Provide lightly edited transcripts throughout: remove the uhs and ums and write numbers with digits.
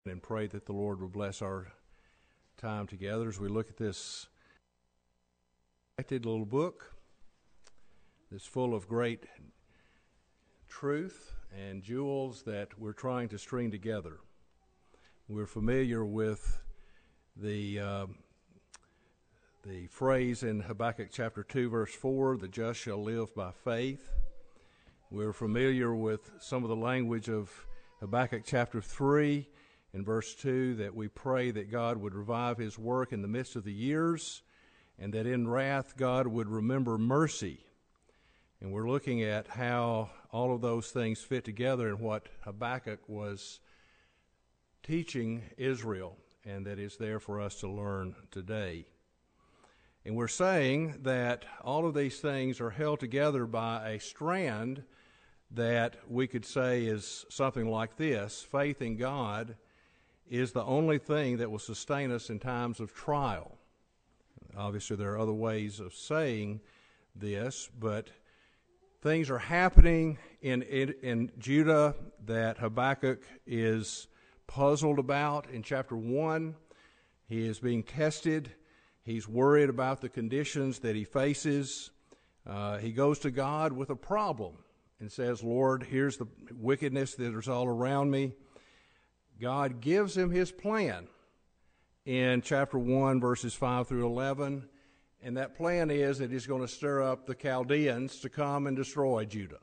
and pray that the Lord will bless our time together as we look at this little book that's full of great truth and jewels that we're trying to string together. We're familiar with the phrase in Habakkuk chapter 2, verse 4, the just shall live by faith. We're familiar with some of the language of Habakkuk chapter 3 in verse 2, that we pray that God would revive his work in the midst of the years, and that in wrath God would remember mercy. And we're looking at how all of those things fit together in what Habakkuk was teaching Israel, and that is there for us to learn today. And we're saying that all of these things are held together by a strand that we could say is something like this: faith in God is the only thing that will sustain us in times of trial. Obviously, there are other ways of saying this, but things are happening in Judah that Habakkuk is puzzled about. In chapter 1, he is being tested. He's worried about the conditions that he faces. He goes to God with a problem and says, Lord, here's the wickedness that is all around me. God gives him his plan in chapter 1, verses 5 through 11, and that plan is that he's going to stir up the Chaldeans to come and destroy Judah.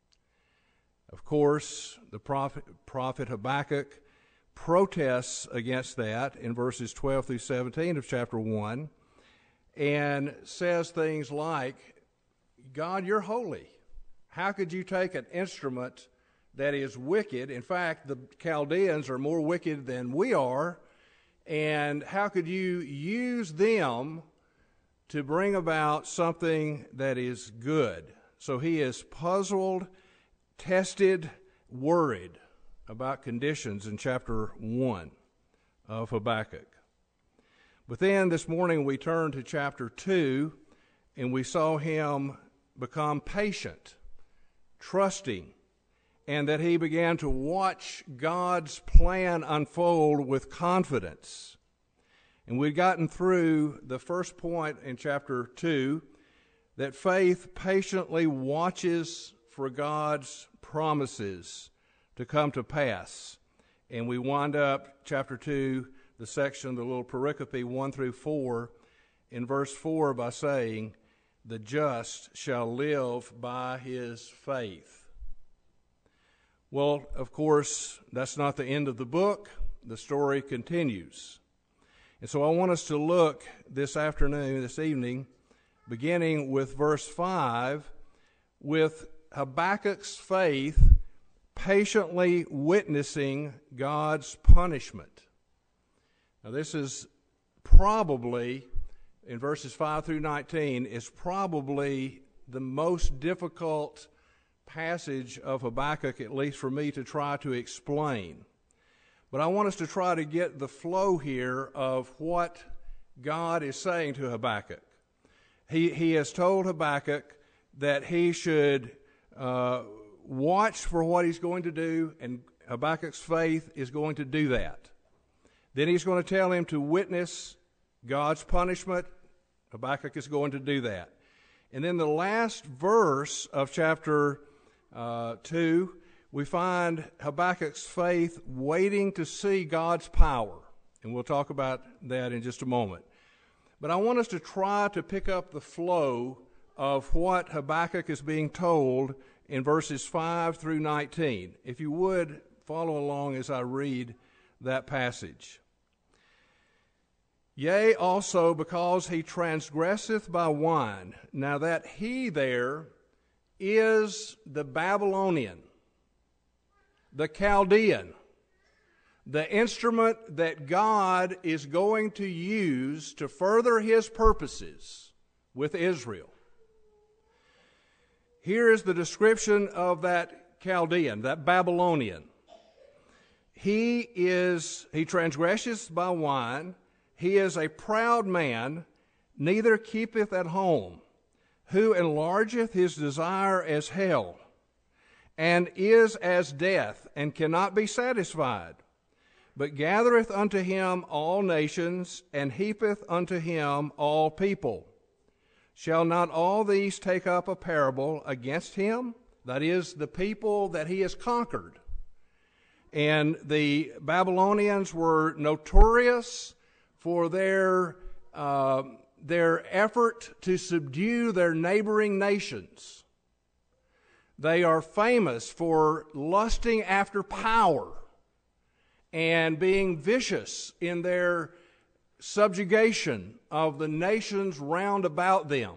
Of course, the prophet Habakkuk protests against that in verses 12 through 17 of chapter 1 and says things like, God, you're holy. How could you take an instrument that is wicked? In fact, the Chaldeans are more wicked than we are. And how could you use them to bring about something that is good? So he is puzzled, tested, worried about conditions in chapter 1 of Habakkuk. But then this morning we turned to chapter 2, and we saw him become patient, trusting, and that he began to watch God's plan unfold with confidence. And we'd gotten through the first point in chapter 2, that faith patiently watches for God's promises to come to pass. And we wind up chapter 2, the section, the little pericope 1 through 4, in verse 4 by saying, the just shall live by his faith. Well, of course, that's not the end of the book. The story continues. And so I want us to look this evening, beginning with verse 5, with Habakkuk's faith patiently witnessing God's punishment. Now, this is probably, in verses 5 through 19, is probably the most difficult passage of Habakkuk, at least for me to try to explain. But I want us to try to get the flow here of what God is saying to Habakkuk. He has told Habakkuk that he should watch for what he's going to do, and Habakkuk's faith is going to do that. Then he's going to tell him to witness God's punishment. Habakkuk is going to do that. And then the last verse of chapter 2, we find Habakkuk's faith waiting to see God's power. And we'll talk about that in just a moment. But I want us to try to pick up the flow of what Habakkuk is being told in verses 5 through 19. If you would, follow along as I read that passage. Yea, also because he transgresseth by wine. Now that he there is the Babylonian, the Chaldean, the instrument that God is going to use to further his purposes with Israel. Here is the description of that Chaldean, that Babylonian. He transgresseth by wine. He is a proud man, neither keepeth at home, who enlargeth his desire as hell, and is as death, and cannot be satisfied. but gathereth unto him all nations, and heapeth unto him all people. Shall not all these take up a parable against him? That is, the people that he has conquered. And the Babylonians were notorious for their effort to subdue their neighboring nations. They are famous for lusting after power and being vicious in their subjugation of the nations round about them.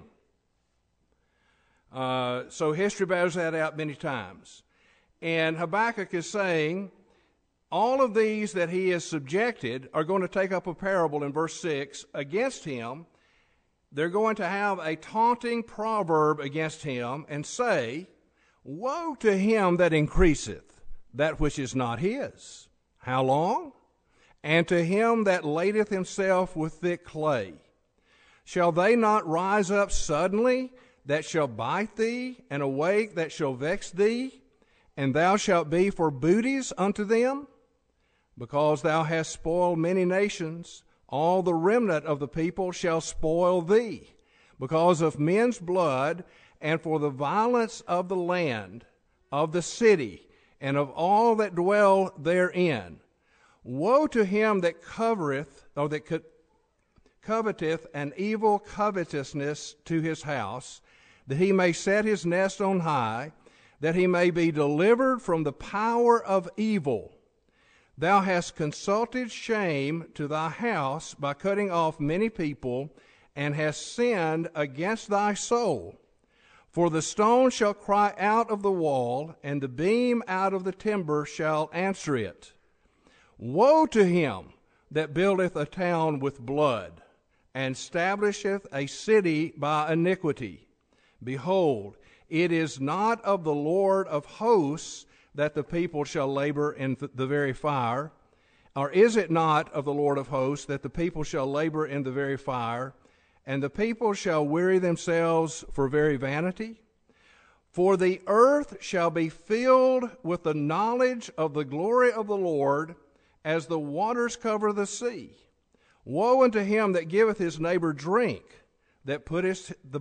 So history bears that out many times. And Habakkuk is saying, all of these that he has subjected are going to take up a parable in verse 6 against him. They're going to have a taunting proverb against him and say, woe to him that increaseth that which is not his. How long? And to him that ladeth himself with thick clay. Shall they not rise up suddenly that shall bite thee, and awake that shall vex thee? And thou shalt be for booties unto them? Because thou hast spoiled many nations, all the remnant of the people shall spoil thee, because of men's blood, and for the violence of the land, of the city, and of all that dwell therein. Woe to him that coveteth an evil covetousness to his house, that he may set his nest on high, that he may be delivered from the power of evil. Thou hast consulted shame to thy house by cutting off many people, and hast sinned against thy soul. For the stone shall cry out of the wall, and the beam out of the timber shall answer it. Woe to him that buildeth a town with blood, and establisheth a city by iniquity. Behold, it is not of the Lord of hosts that the people shall labor in the very fire. Or is it not of the Lord of hosts that the people shall labor in the very fire, and the people shall weary themselves for very vanity? For the earth shall be filled with the knowledge of the glory of the Lord, as the waters cover the sea. Woe unto him that giveth his neighbor drink, that puttest thy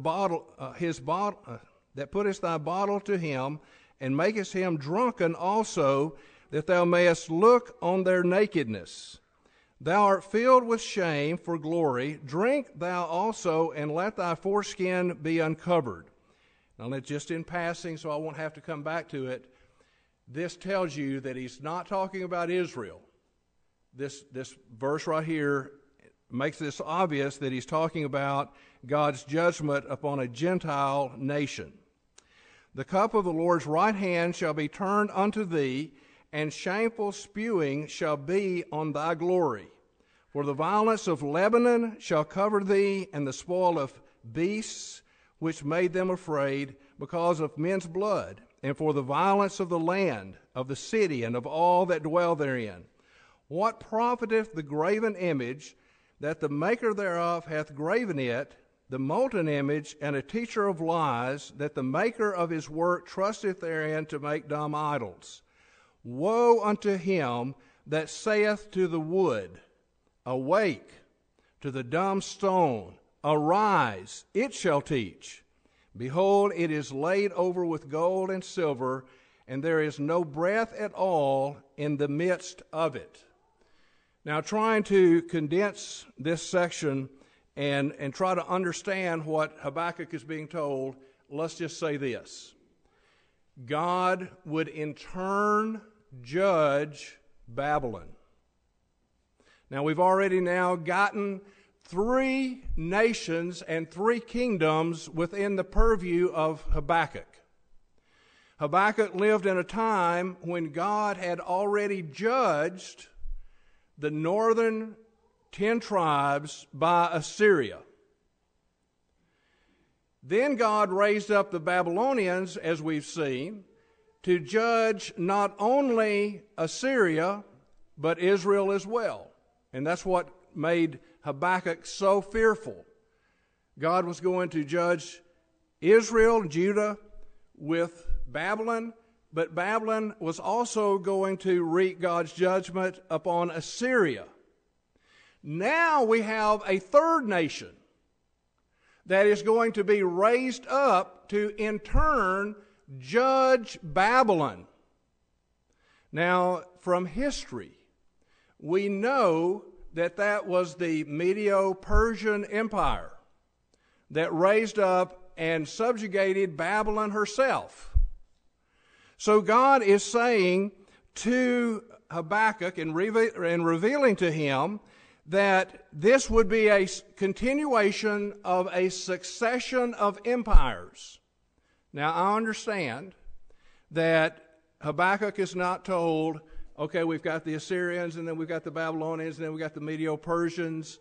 bottle to him, and makest him drunken also, that thou mayest look on their nakedness. Thou art filled with shame for glory. Drink thou also, and let thy foreskin be uncovered. Now, that's just in passing, so I won't have to come back to it. This tells you that he's not talking about Israel. This verse right here makes this obvious that he's talking about God's judgment upon a Gentile nation. The cup of the Lord's right hand shall be turned unto thee, and shameful spewing shall be on thy glory. For the violence of Lebanon shall cover thee, and the spoil of beasts which made them afraid, because of men's blood, and for the violence of the land, of the city, and of all that dwell therein. What profiteth the graven image, that the maker thereof hath graven it, the molten image, and a teacher of lies, that the maker of his work trusteth therein to make dumb idols? Woe unto him that saith to the wood, awake, to the dumb stone, arise, it shall teach. Behold, it is laid over with gold and silver, and there is no breath at all in the midst of it. Now, trying to condense this section and try to understand what Habakkuk is being told, let's just say this. God would in turn judge Babylon. Now, we've already now gotten 3 nations and 3 kingdoms within the purview of Habakkuk. Habakkuk lived in a time when God had already judged the northern 10 tribes by Assyria. Then God raised up the Babylonians, as we've seen, to judge not only Assyria, but Israel as well. And that's what made Habakkuk so fearful. God was going to judge Israel, Judah, with Babylon, but Babylon was also going to wreak God's judgment upon Assyria. Now we have a third nation that is going to be raised up to, in turn, judge Babylon. Now, from history, we know that that was the Medo-Persian Empire that raised up and subjugated Babylon herself. So God is saying to Habakkuk and revealing to him that this would be a continuation of a succession of empires. Now, I understand that Habakkuk is not told, okay, we've got the Assyrians, and then we've got the Babylonians, and then we've got the Medo-Persians.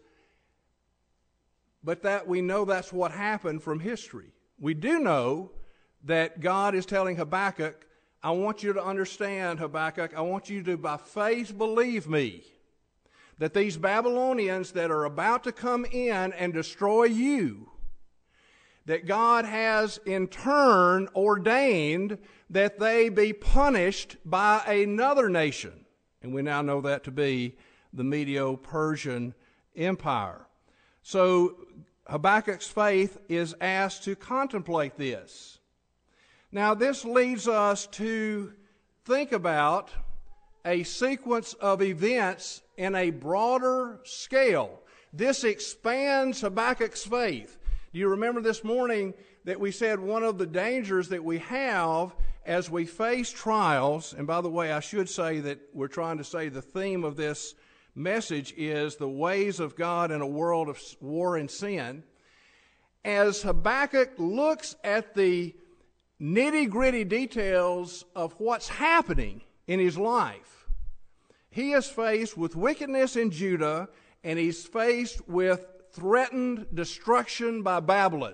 But that we know that's what happened from history. We do know that God is telling Habakkuk, I want you to understand, Habakkuk, I want you to, by faith, believe me, that these Babylonians that are about to come in and destroy you, that God has in turn ordained that they be punished by another nation. And we now know that to be the Medo-Persian Empire. So Habakkuk's faith is asked to contemplate this. Now this leads us to think about a sequence of events in a broader scale. This expands Habakkuk's faith. Do you remember this morning that we said one of the dangers that we have as we face trials, and by the way, I should say that we're trying to say the theme of this message is the ways of God in a world of war and sin. As Habakkuk looks at the nitty-gritty details of what's happening in his life, he is faced with wickedness in Judah, and he's faced with threatened destruction by Babylon.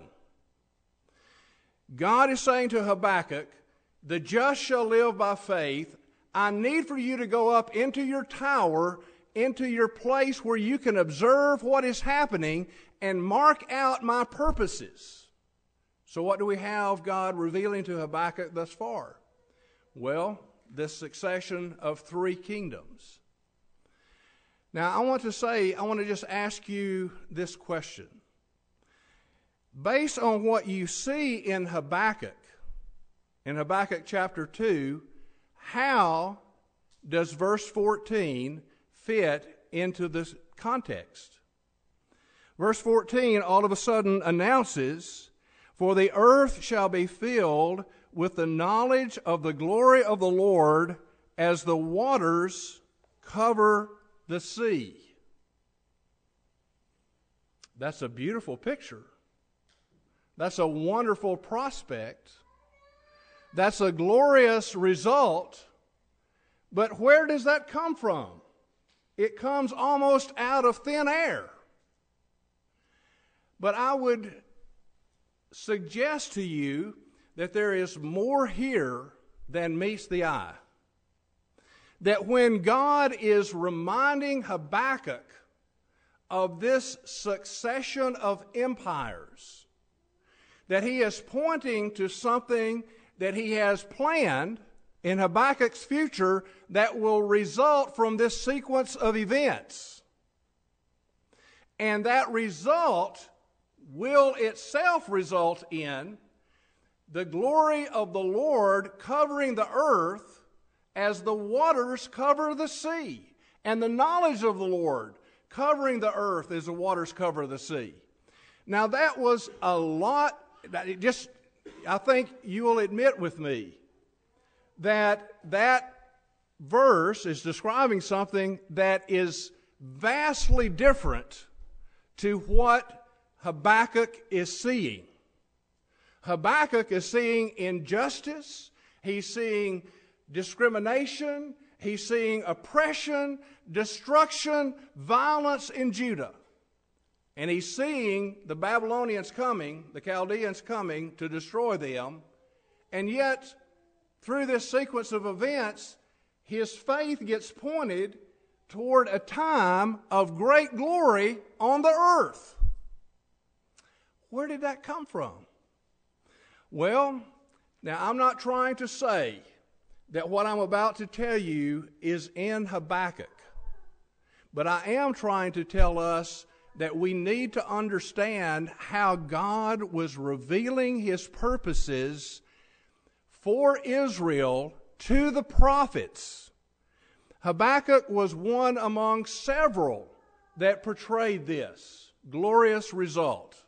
God is saying to Habakkuk, the just shall live by faith. I need for you to go up into your tower, into your place where you can observe what is happening and mark out my purposes. So what do we have God revealing to Habakkuk thus far? Well, this succession of three kingdoms. Now, I want to just ask you this question. Based on what you see in Habakkuk chapter 2, how does verse 14 fit into this context? Verse 14 all of a sudden announces, for the earth shall be filled with the knowledge of the glory of the Lord as the waters cover the sea. That's a beautiful picture. That's a wonderful prospect. That's a glorious result. But where does that come from? It comes almost out of thin air. But I would suggest to you that there is more here than meets the eye. That when God is reminding Habakkuk of this succession of empires, that he is pointing to something that he has planned in Habakkuk's future that will result from this sequence of events. And that result will itself result in the glory of the Lord covering the earth as the waters cover the sea, and the knowledge of the Lord covering the earth as the waters cover the sea. Now that was a lot. I think you will admit with me that that verse is describing something that is vastly different to what Habakkuk is seeing. Habakkuk is seeing injustice. He's seeing discrimination. He's seeing oppression, destruction, violence in Judah. And he's seeing the Babylonians coming, the Chaldeans coming to destroy them. And yet, through this sequence of events, his faith gets pointed toward a time of great glory on the earth. Where did that come from? Well, now I'm not trying to say that what I'm about to tell you is in Habakkuk. But I am trying to tell us that we need to understand how God was revealing his purposes for Israel to the prophets. Habakkuk was one among several that portrayed this glorious result.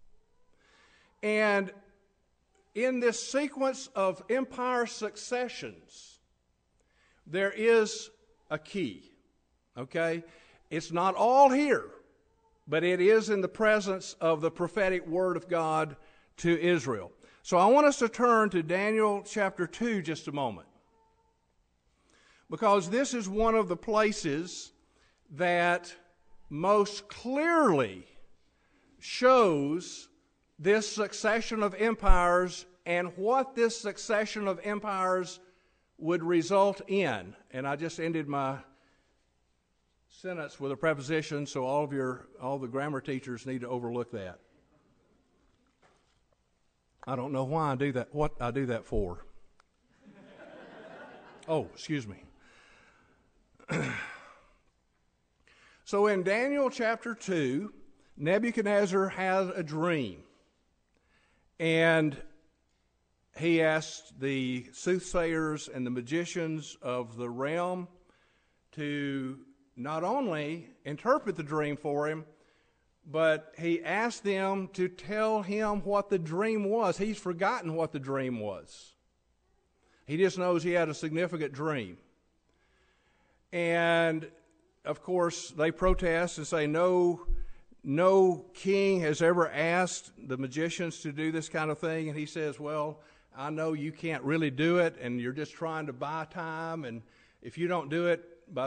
And in this sequence of empire successions, there is a key, okay? It's not all here, but it is in the presence of the prophetic word of God to Israel. So I want us to turn to Daniel chapter 2 just a moment, because this is one of the places that most clearly shows this succession of empires and what this succession of empires would result in. And I just ended my sentence with a preposition, so all the grammar teachers need to overlook that. I don't know why I do that, what I do that for. Oh, excuse me. So in Daniel chapter 2, Nebuchadnezzar has a dream. And he asked the soothsayers and the magicians of the realm to not only interpret the dream for him, but he asked them to tell him what the dream was. He's forgotten what the dream was. He just knows he had a significant dream. And, of course, they protest and say, no king has ever asked the magicians to do this kind of thing. And he says, well, I know you can't really do it, and you're just trying to buy time. And if you don't do it by,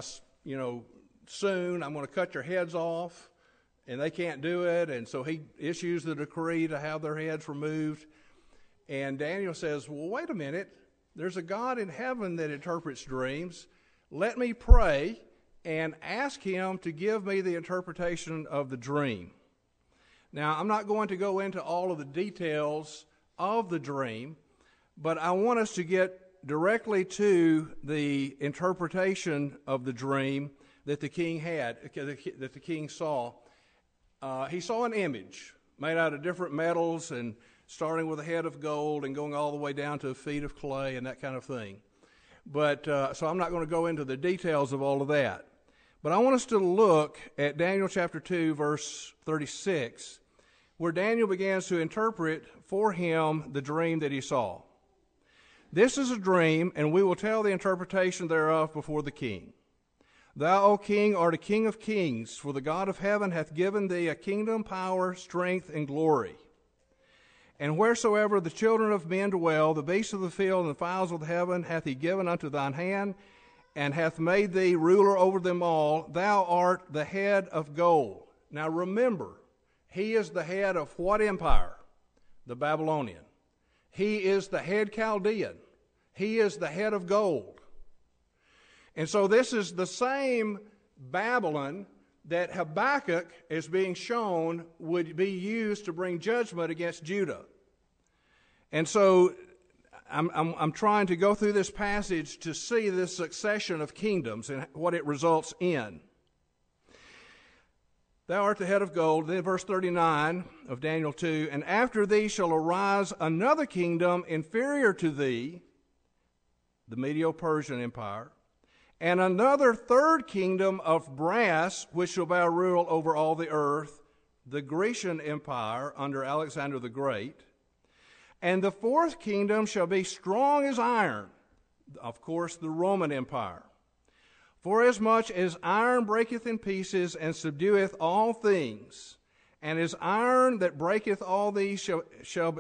soon, I'm going to cut your heads off. And they can't do it. And so he issues the decree to have their heads removed. And Daniel says, well, wait a minute. There's a God in heaven that interprets dreams. Let me pray and ask him to give me the interpretation of the dream. Now, I'm not going to go into all of the details of the dream, but I want us to get directly to the interpretation of the dream that the king had, that the king saw. He saw an image made out of different metals, and starting with a head of gold and going all the way down to feet of clay and that kind of thing. But so I'm not going to go into the details of all of that. But I want us to look at Daniel chapter 2, verse 36, where Daniel begins to interpret for him the dream that he saw. This is a dream, and we will tell the interpretation thereof before the king. Thou, O king, art a king of kings, for the God of heaven hath given thee a kingdom, power, strength, and glory. And wheresoever the children of men dwell, the beasts of the field and the fowls of the heaven hath he given unto thine hand, and hath made thee ruler over them all. Thou art the head of gold. Now remember, he is the head of what empire? The Babylonian. He is the head Chaldean. He is the head of gold. And so this is the same Babylon that Habakkuk is being shown would be used to bring judgment against Judah. And so I'm trying to go through this passage to see this succession of kingdoms and what it results in. Thou art the head of gold. Then verse 39 of Daniel 2, and after thee shall arise another kingdom inferior to thee, the Medo-Persian Empire, and another third kingdom of brass, which shall bear rule over all the earth, the Grecian Empire under Alexander the Great. And the fourth kingdom shall be strong as iron, of course, the Roman Empire. Forasmuch as iron breaketh in pieces and subdueth all things, and as iron that breaketh all these shall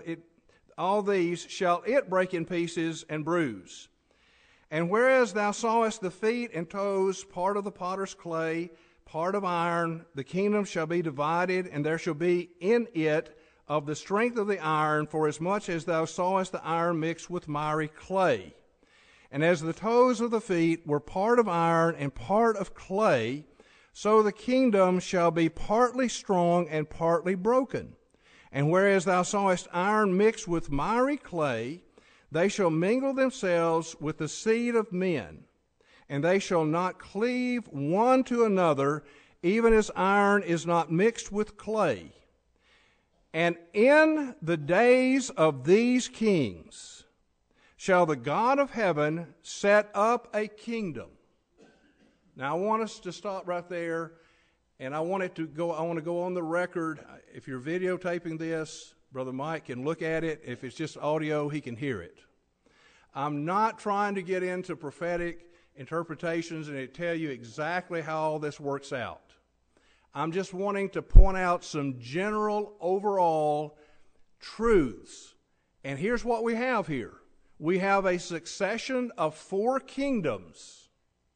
it break in pieces and bruise. And whereas thou sawest the feet and toes, part of the potter's clay, part of iron, the kingdom shall be divided, and there shall be in it of the strength of the iron, forasmuch as thou sawest the iron mixed with miry clay. And as the toes of the feet were part of iron and part of clay, so the kingdom shall be partly strong and partly broken. And whereas thou sawest iron mixed with miry clay, They shall mingle themselves with the seed of men, and they shall not cleave one to another, even as iron is not mixed with clay. And in the days of these kings shall the God of heaven set up a kingdom. Now I want us to stop right there, and I want to go on the record. If you're videotaping this, Brother Mike can look at it. If it's just audio, he can hear it. I'm not trying to get into prophetic interpretations and tell you exactly how all this works out. I'm just wanting to point out some general overall truths. And here's what we have here. We have a succession of 4 kingdoms.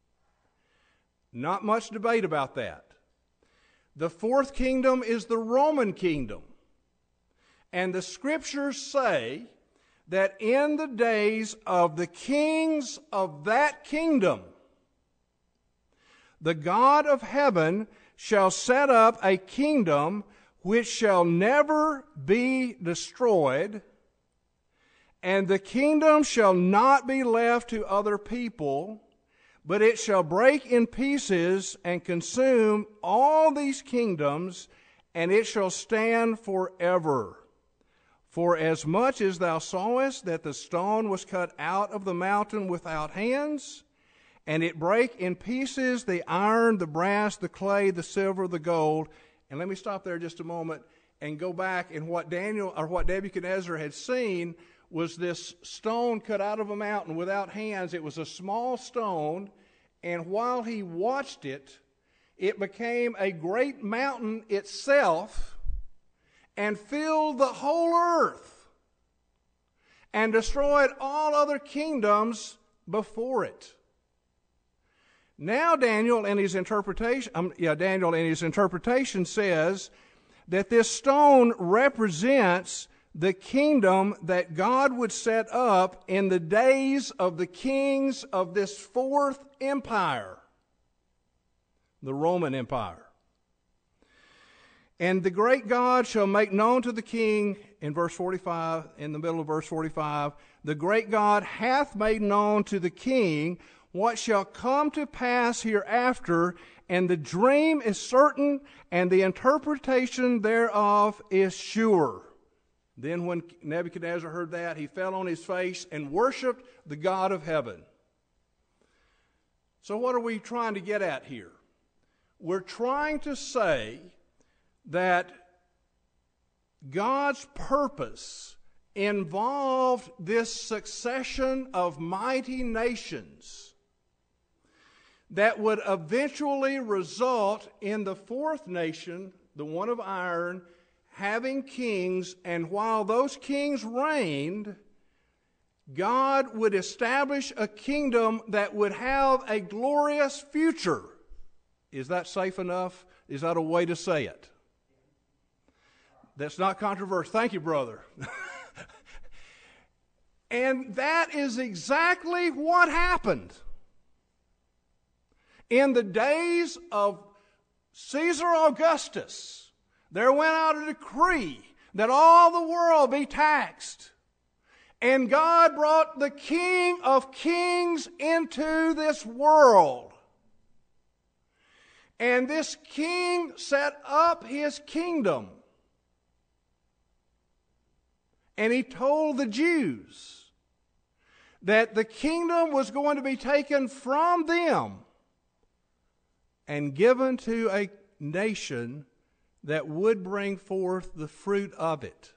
Not much debate about that. The 4th kingdom is the Roman kingdom. And the scriptures say that in the days of the kings of that kingdom, the God of heaven shall set up a kingdom which shall never be destroyed, and the kingdom shall not be left to other people, but it shall break in pieces and consume all these kingdoms, and it shall stand forever. For as much as thou sawest that the stone was cut out of the mountain without hands, and it brake in pieces the iron, the brass, the clay, the silver, the gold. And let me stop there just a moment and go back, and what Nebuchadnezzar had seen was this stone cut out of a mountain without hands. It was a small stone, and while he watched it, it became a great mountain itself and filled the whole earth and destroyed all other kingdoms before it. Now Daniel in his interpretation says that this stone represents the kingdom that God would set up in the days of the kings of this 4th empire, the Roman Empire. And the great God shall make known to the king, in verse 45, in the middle of verse 45, the great God hath made known to the king what shall come to pass hereafter, and the dream is certain, and the interpretation thereof is sure. Then when Nebuchadnezzar heard that, he fell on his face and worshiped the God of heaven. So what are we trying to get at here? We're trying to say that God's purpose involved this succession of mighty nations that would eventually result in the 4th nation, the one of iron, having kings, and while those kings reigned, God would establish a kingdom that would have a glorious future. Is that safe enough? Is that a way to say it? That's not controversial. Thank you, brother. And that is exactly what happened. In the days of Caesar Augustus, there went out a decree that all the world be taxed. And God brought the King of Kings into this world. And this king set up his kingdom. And he told the Jews that the kingdom was going to be taken from them and given to a nation that would bring forth the fruit of it.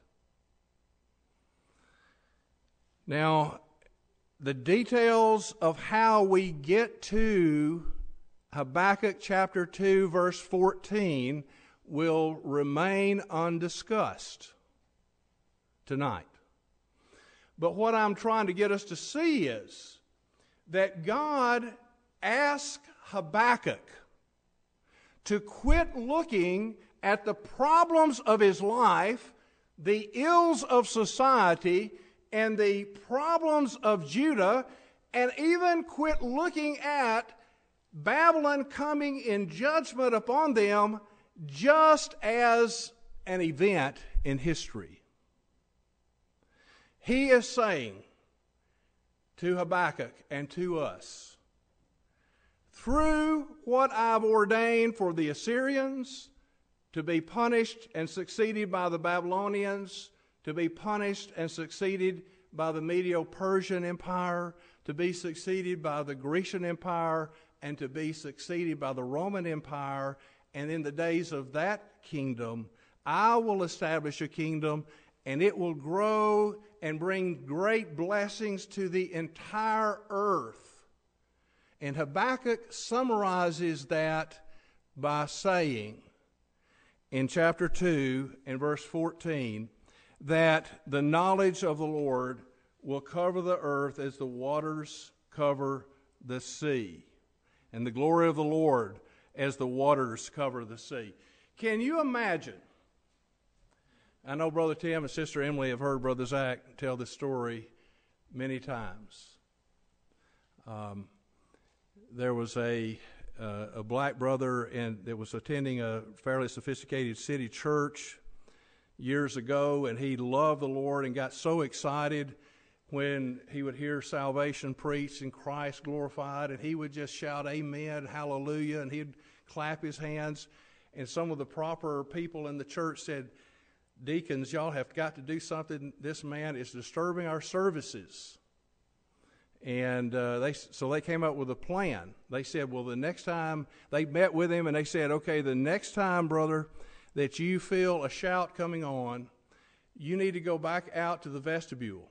Now, the details of how we get to Habakkuk chapter 2, verse 14 will remain undiscussed tonight. But what I'm trying to get us to see is that God asked Habakkuk to quit looking at the problems of his life, the ills of society, and the problems of Judah, and even quit looking at Babylon coming in judgment upon them just as an event in history. He is saying to Habakkuk and to us. Through what I've ordained for the Assyrians to be punished and succeeded by the Babylonians, to be punished and succeeded by the Medo-Persian Empire, to be succeeded by the Grecian Empire, and to be succeeded by the Roman Empire. And in the days of that kingdom, I will establish a kingdom, and it will grow and bring great blessings to the entire earth. And Habakkuk summarizes that by saying in chapter 2 and verse 14 that the knowledge of the Lord will cover the earth as the waters cover the sea, and the glory of the Lord as the waters cover the sea. Can you imagine? I know Brother Tim and Sister Emily have heard Brother Zach tell this story many times. There was a black brother that was attending a fairly sophisticated city church years ago, and he loved the Lord and got so excited when he would hear salvation preached and Christ glorified, and he would just shout amen, hallelujah, and he'd clap his hands. And some of the proper people in the church said, "Deacons, y'all have got to do something. This man is disturbing our services." And so they came up with a plan. They said, well, the next time, they met with him and they said, okay, the next time, brother, that you feel a shout coming on, you need to go back out to the vestibule.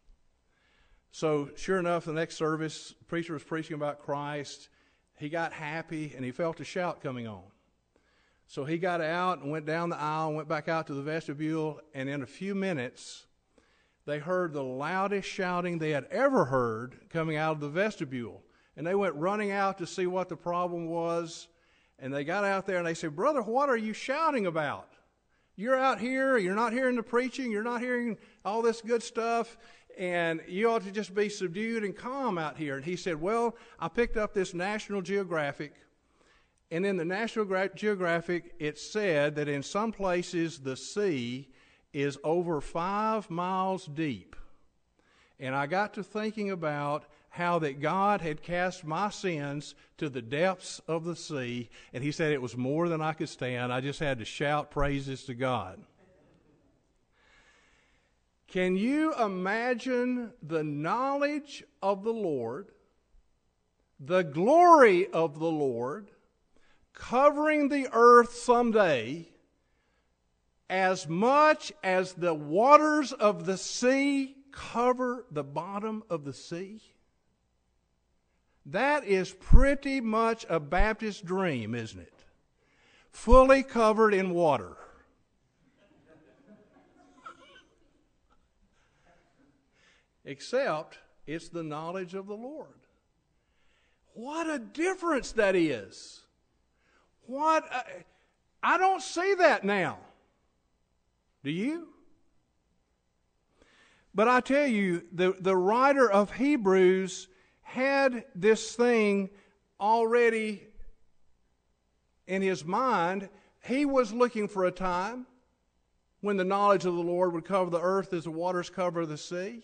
So sure enough, the next service, the preacher was preaching about Christ. He got happy and he felt a shout coming on. So he got out and went down the aisle and went back out to the vestibule, and in a few minutes, they heard the loudest shouting they had ever heard coming out of the vestibule. And they went running out to see what the problem was. And they got out there and they said, "Brother, what are you shouting about? You're out here, you're not hearing the preaching, you're not hearing all this good stuff, and you ought to just be subdued and calm out here." And he said, "Well, I picked up this National Geographic, and in the National Geographic it said that in some places the sea is over 5 miles deep. And I got to thinking about how that God had cast my sins to the depths of the sea." And he said it was more than I could stand. I just had to shout praises to God. Can you imagine the knowledge of the Lord, the glory of the Lord, covering the earth someday, as much as the waters of the sea cover the bottom of the sea? That is pretty much a Baptist dream, isn't it? Fully covered in water. Except it's the knowledge of the Lord. What a difference that is. I don't see that now. Do you? But I tell you, the writer of Hebrews had this thing already in his mind. He was looking for a time when the knowledge of the Lord would cover the earth as the waters cover the sea.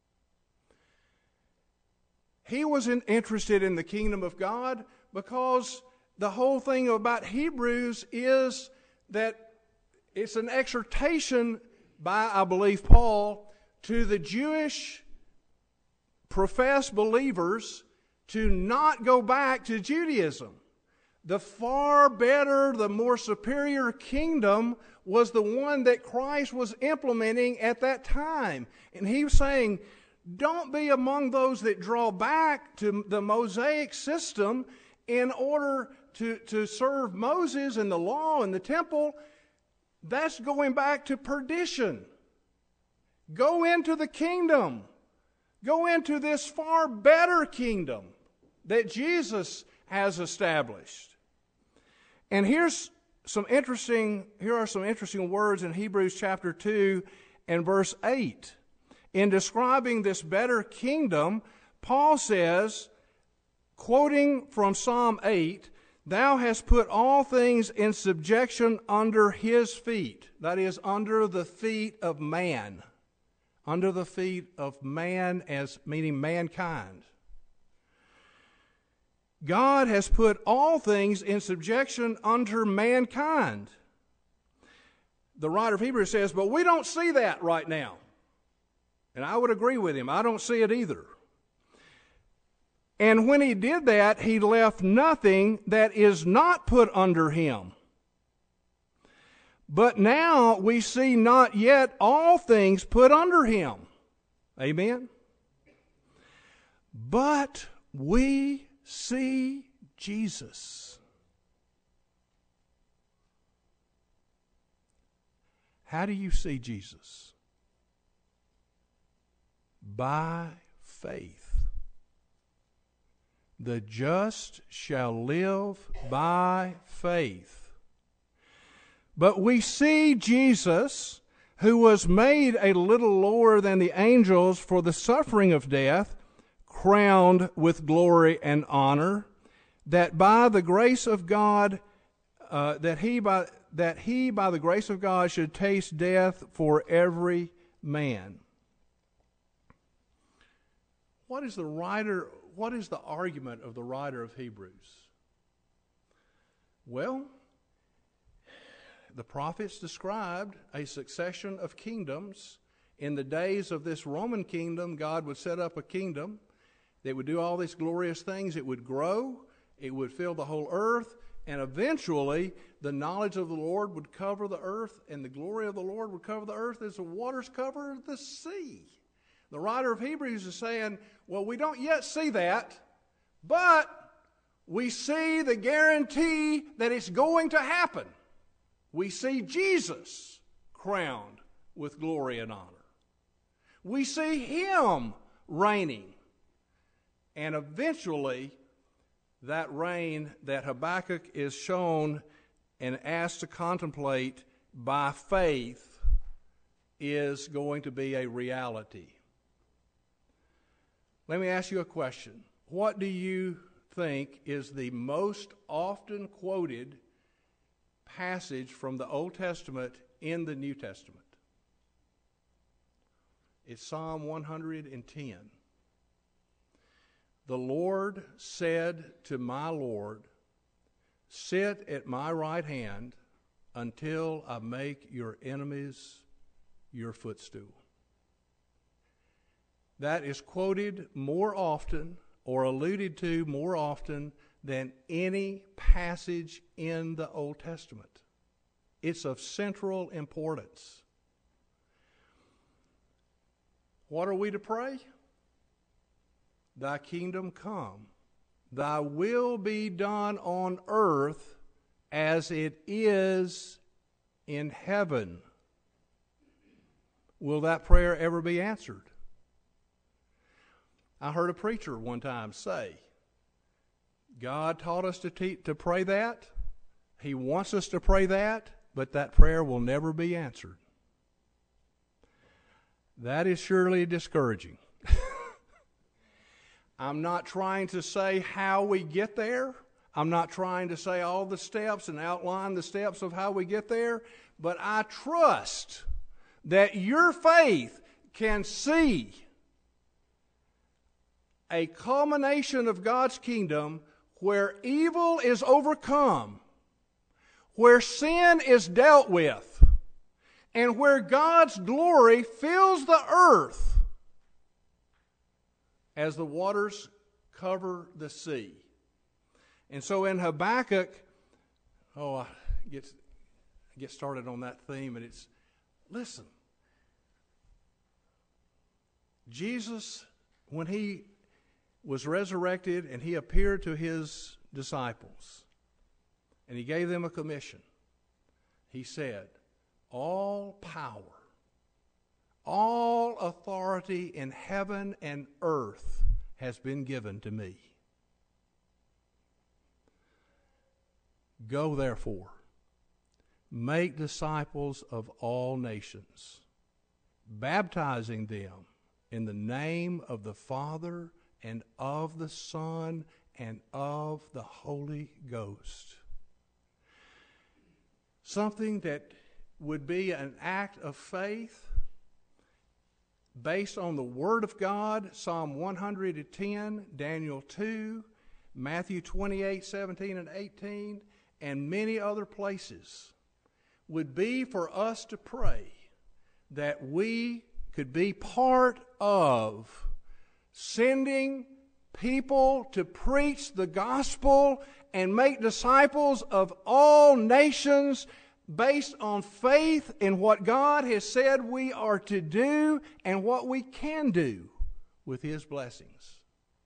He was interested in the kingdom of God because the whole thing about Hebrews is that it's an exhortation by, I believe, Paul to the Jewish professed believers to not go back to Judaism. The far better, the more superior kingdom was the one that Christ was implementing at that time. And he was saying, don't be among those that draw back to the Mosaic system in order to serve Moses and the law and the temple. That's going back to perdition. Go into the kingdom. Go into this far better kingdom that Jesus has established. And here are some interesting words in Hebrews chapter 2 and verse 8. In describing this better kingdom, Paul says, quoting from Psalm 8, "Thou hast put all things in subjection under his feet." That is, under the feet of man. under the feet of man, as meaning mankind. God has put all things in subjection under mankind. The writer of Hebrews says, but we don't see that right now. And I would agree with him. I don't see it either. And when he did that, he left nothing that is not put under him. But now we see not yet all things put under him. Amen? But we see Jesus. How do you see Jesus? By faith. The just shall live by faith. But we see Jesus, who was made a little lower than the angels for the suffering of death, crowned with glory and honor, that by the grace of God, that he by the grace of God should taste death for every man. What is the argument of the writer of Hebrews? Well, the prophets described a succession of kingdoms. In the days of this Roman kingdom, God would set up a kingdom that would do all these glorious things. It would grow, it would fill the whole earth, and eventually the knowledge of the Lord would cover the earth, and the glory of the Lord would cover the earth as the waters cover the sea. The writer of Hebrews is saying, well, we don't yet see that, but we see the guarantee that it's going to happen. We see Jesus crowned with glory and honor. We see him reigning. And eventually, that reign that Habakkuk is shown and asked to contemplate by faith is going to be a reality. Let me ask you a question. What do you think is the most often quoted passage from the Old Testament in the New Testament? It's Psalm 110. The Lord said to my Lord, sit at my right hand until I make your enemies your footstool. That is quoted more often or alluded to more often than any passage in the Old Testament. It's of central importance. What are we to pray? Thy kingdom come, thy will be done on earth as it is in heaven. Will that prayer ever be answered? I heard a preacher one time say, God taught us to pray that. He wants us to pray that, but that prayer will never be answered. That is surely discouraging. I'm not trying to say how we get there. I'm not trying to say all the steps and outline the steps of how we get there, but I trust that your faith can see a culmination of God's kingdom where evil is overcome, where sin is dealt with, and where God's glory fills the earth as the waters cover the sea. And so in Habakkuk, I get started on that theme, and it's, listen, Jesus, when he was resurrected and he appeared to his disciples and he gave them a commission, he said, all power, all authority in heaven and earth has been given to me. Go therefore, make disciples of all nations, baptizing them in the name of the Father and of the Son and of the Holy Ghost. Something that would be an act of faith based on the Word of God, Psalm 110, Daniel 2, Matthew 28, 17 and 18, and many other places, would be for us to pray that we could be part of sending people to preach the gospel and make disciples of all nations based on faith in what God has said we are to do and what we can do with His blessings.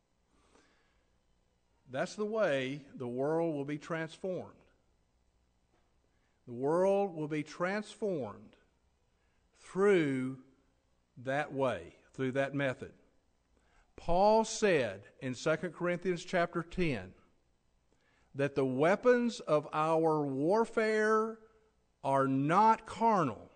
That's the way the world will be transformed. The world will be transformed through that way, through that method. Paul said in 2 Corinthians chapter 10 that the weapons of our warfare are not carnal.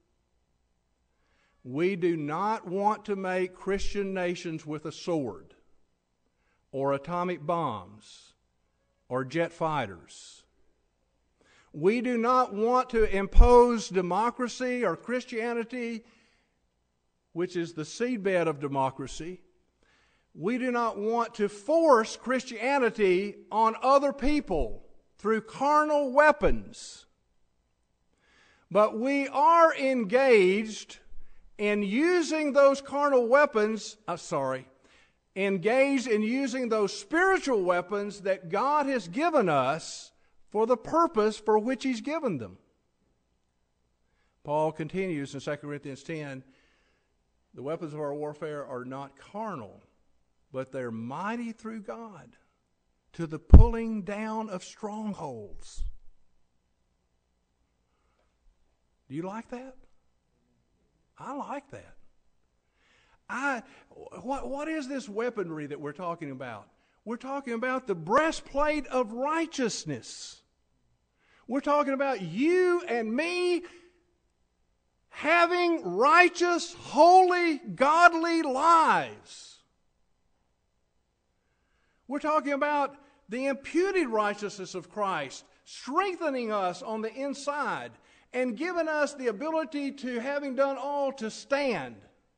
We do not want to make Christian nations with a sword or atomic bombs or jet fighters. We do not want to impose democracy or Christianity, which is the seedbed of democracy. We do not want to force Christianity on other people through carnal weapons. But we are engaged in using those carnal weapons, engaged in using those spiritual weapons that God has given us for the purpose for which He's given them. Paul continues in 2 Corinthians 10, the weapons of our warfare are not carnal, but they're mighty through God to the pulling down of strongholds. Do you like that? I like that. What is this weaponry that we're talking about? We're talking about the breastplate of righteousness. We're talking about you and me having righteous, holy, godly lives. We're talking about the imputed righteousness of Christ strengthening us on the inside and giving us the ability to, having done all, to stand.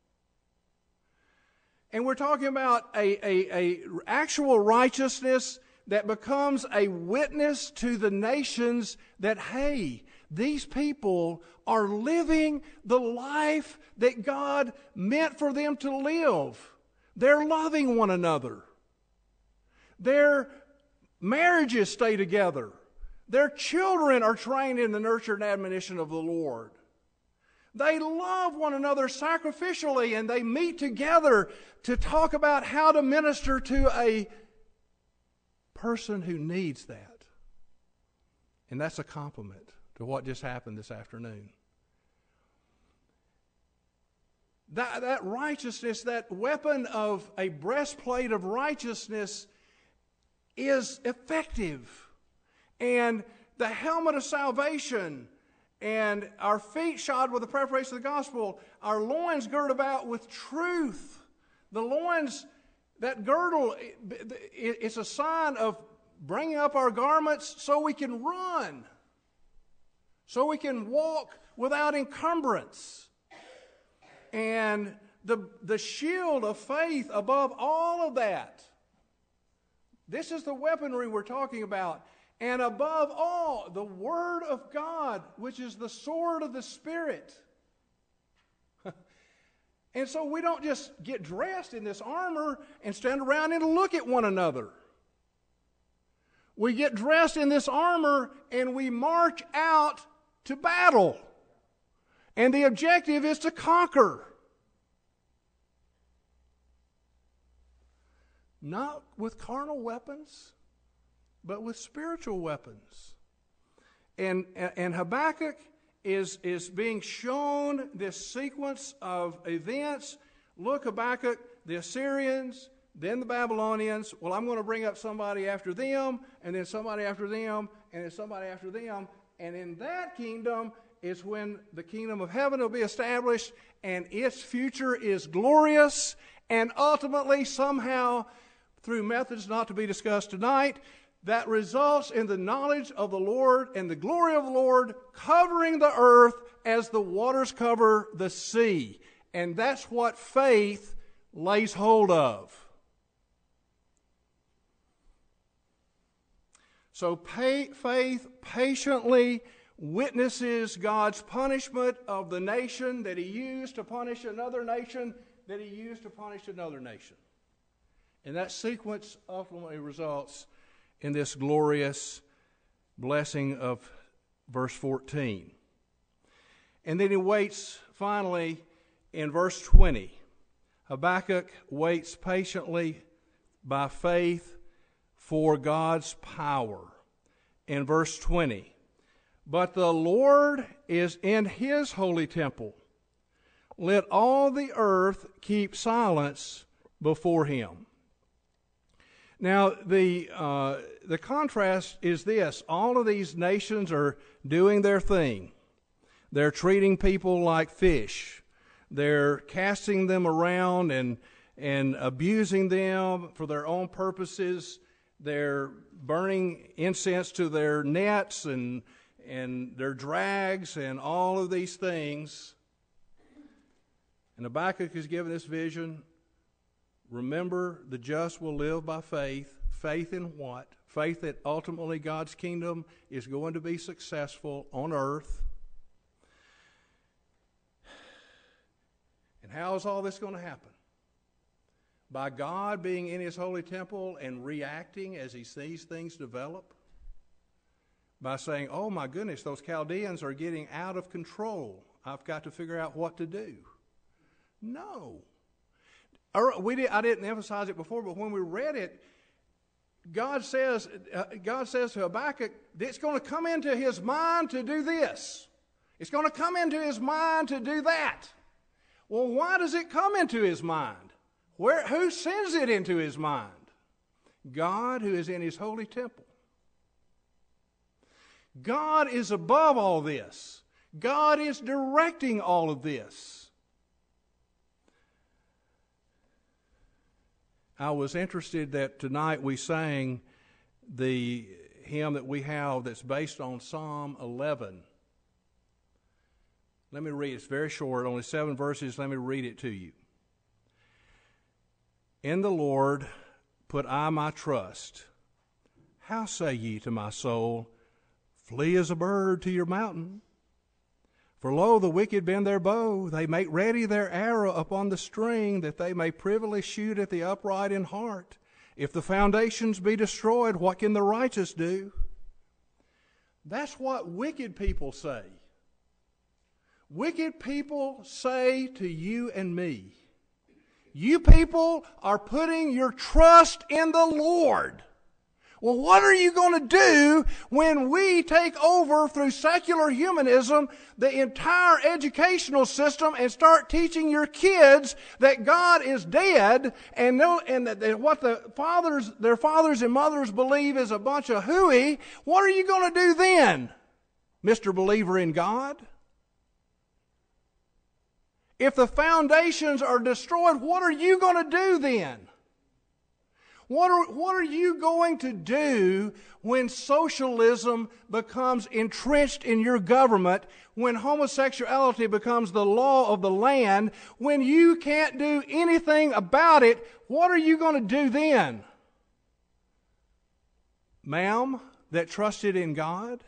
And we're talking about a actual righteousness that becomes a witness to the nations that, hey, these people are living the life that God meant for them to live. They're loving one another. Their marriages stay together. Their children are trained in the nurture and admonition of the Lord. They love one another sacrificially, and they meet together to talk about how to minister to a person who needs that. And that's a compliment to what just happened this afternoon. That righteousness, that weapon of a breastplate of righteousness is effective. And the helmet of salvation, and our feet shod with the preparation of the gospel, our loins girded about with truth. The loins, that girdle, it's a sign of bringing up our garments so we can run, so we can walk without encumbrance. And the shield of faith above all of that. This is the weaponry we're talking about. And above all, the Word of God, which is the sword of the Spirit. And so we don't just get dressed in this armor and stand around and look at one another. We get dressed in this armor and we march out to battle. And the objective is to conquer. Not with carnal weapons, but with spiritual weapons. And Habakkuk is being shown this sequence of events. Look, Habakkuk, the Assyrians, then the Babylonians. Well, I'm going to bring up somebody after them, and then somebody after them, and then somebody after them. And in that kingdom is when the kingdom of heaven will be established, and its future is glorious, and ultimately somehow, through methods not to be discussed tonight, that results in the knowledge of the Lord and the glory of the Lord covering the earth as the waters cover the sea. And that's what faith lays hold of. So faith patiently witnesses God's punishment of the nation that he used to punish another nation that he used to punish another nation. And that sequence ultimately results in this glorious blessing of verse 14. And then he waits finally in verse 20. Habakkuk waits patiently by faith for God's power. In verse 20, but the Lord is in his holy temple. Let all the earth keep silence before him. Now, the contrast is this. All of these nations are doing their thing. They're treating people like fish. They're casting them around and abusing them for their own purposes. They're burning incense to their nets and their drags and all of these things. And Habakkuk is given this vision. Remember, the just will live by faith. Faith in what? Faith that ultimately God's kingdom is going to be successful on earth. And how is all this going to happen? By God being in his holy temple and reacting as he sees things develop? By saying, oh my goodness, those Chaldeans are getting out of control. I've got to figure out what to do. No. I didn't emphasize it before, but when we read it, God says to Habakkuk, it's going to come into his mind to do this. It's going to come into his mind to do that. Well, why does it come into his mind? Who sends it into his mind? God, who is in his holy temple. God is above all this. God is directing all of this. I was interested that tonight we sang the hymn that we have that's based on Psalm 11. Let me read it. It's very short, only 7 verses. Let me read it to you. In the Lord put I my trust. How say ye to my soul, flee as a bird to your mountain? For lo, the wicked bend their bow, they make ready their arrow upon the string, that they may privily shoot at the upright in heart. If the foundations be destroyed, what can the righteous do? That's what wicked people say. Wicked people say to you and me, you people are putting your trust in the Lord. Well, what are you going to do when we take over through secular humanism the entire educational system and start teaching your kids that God is dead and that what their fathers and mothers believe is a bunch of hooey? What are you going to do then, Mr. Believer in God? If the foundations are destroyed, what are you going to do then? What are you going to do when socialism becomes entrenched in your government, when homosexuality becomes the law of the land, when you can't do anything about it? What are you going to do then? Ma'am, that trusted in God,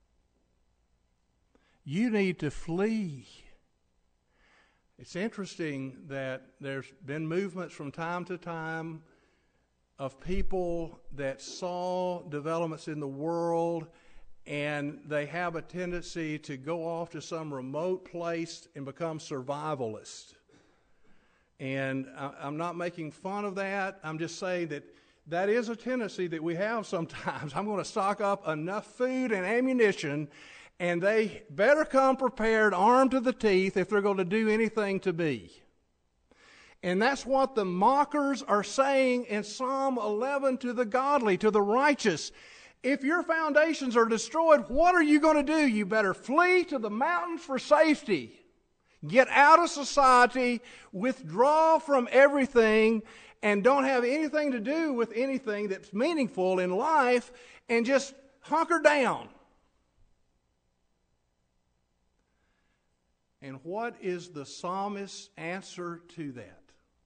you need to flee. It's interesting that there's been movements from time to time of people that saw developments in the world and they have a tendency to go off to some remote place and become survivalist. And I'm not making fun of that. I'm just saying that is a tendency that we have sometimes. I'm going to stock up enough food and ammunition, and they better come prepared, armed to the teeth, if they're going to do anything to me. And that's what the mockers are saying in Psalm 11 to the godly, to the righteous. If your foundations are destroyed, what are you going to do? You better flee to the mountains for safety. Get out of society, withdraw from everything, and don't have anything to do with anything that's meaningful in life, and just hunker down. And what is the psalmist's answer to that?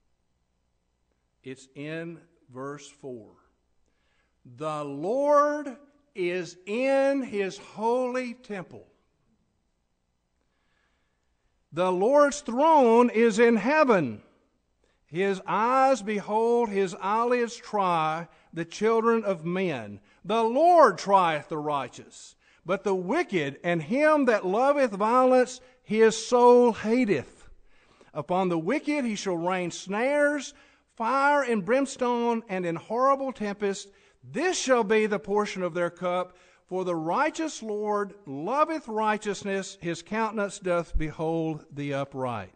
It's in verse 4. The Lord is in his holy temple. The Lord's throne is in heaven. His eyes behold, his eyelids try the children of men. The Lord trieth the righteous, but the wicked and him that loveth violence his soul hateth. Upon the wicked he shall rain snares, fire and brimstone, and in horrible tempest. This shall be the portion of their cup. For the righteous Lord loveth righteousness, his countenance doth behold the upright.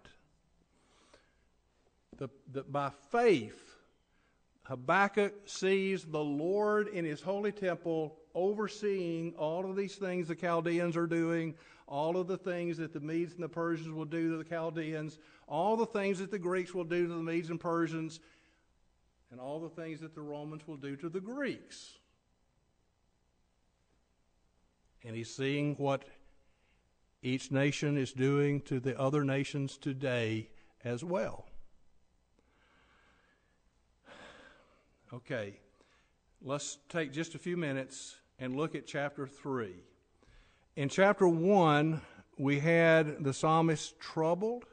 By faith, Habakkuk sees the Lord in his holy temple overseeing all of these things the Chaldeans are doing, all of the things that the Medes and the Persians will do to the Chaldeans, all the things that the Greeks will do to the Medes and Persians, and all the things that the Romans will do to the Greeks. And he's seeing what each nation is doing to the other nations today as well. Okay, let's take just a few minutes and look at chapter 3. In chapter 1, we had the psalmist troubled.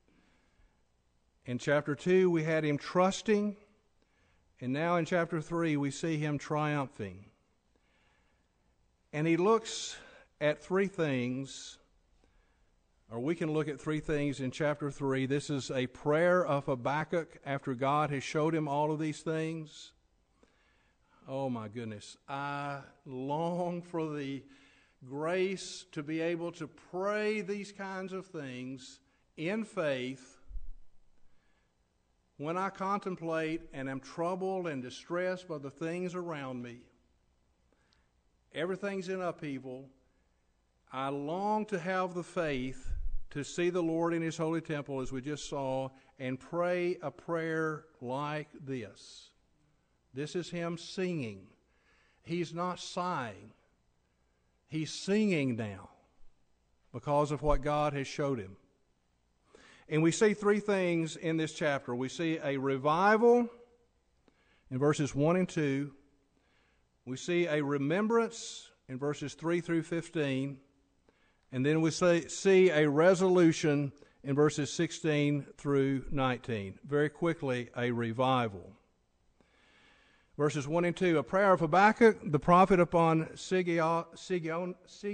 In chapter 2, we had him trusting. And now in chapter 3, we see him triumphing. And he looks at three things, or we can look at three things in chapter 3. This is a prayer of Habakkuk after God has showed him all of these things. Oh my goodness. I long for the grace to be able to pray these kinds of things in faith when I contemplate and am troubled and distressed by the things around me. Everything's in upheaval. I long to have the faith to see the Lord in his holy temple, as we just saw, and pray a prayer like this. This is him singing. He's not sighing. He's singing now because of what God has showed him. And we see three things in this chapter. We see a revival in verses 1 and 2. We see a remembrance in verses 3 through 15. And then we see a resolution in verses 16 through 19. Very quickly, a revival. Verses 1 and 2, a prayer of Habakkuk, the prophet upon Sigionoth.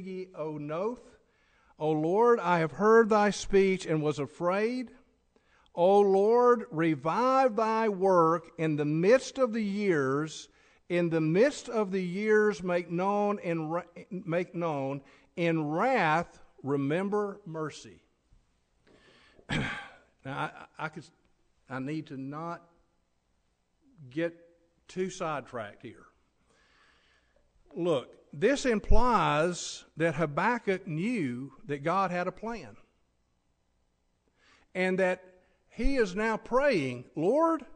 O Lord, I have heard thy speech and was afraid. O Lord, revive thy work in the midst of the years. In the midst of the years make known. In wrath, remember mercy. Now, I need to not get too sidetracked here. Look, this implies that Habakkuk knew that God had a plan. And that he is now praying, Lord,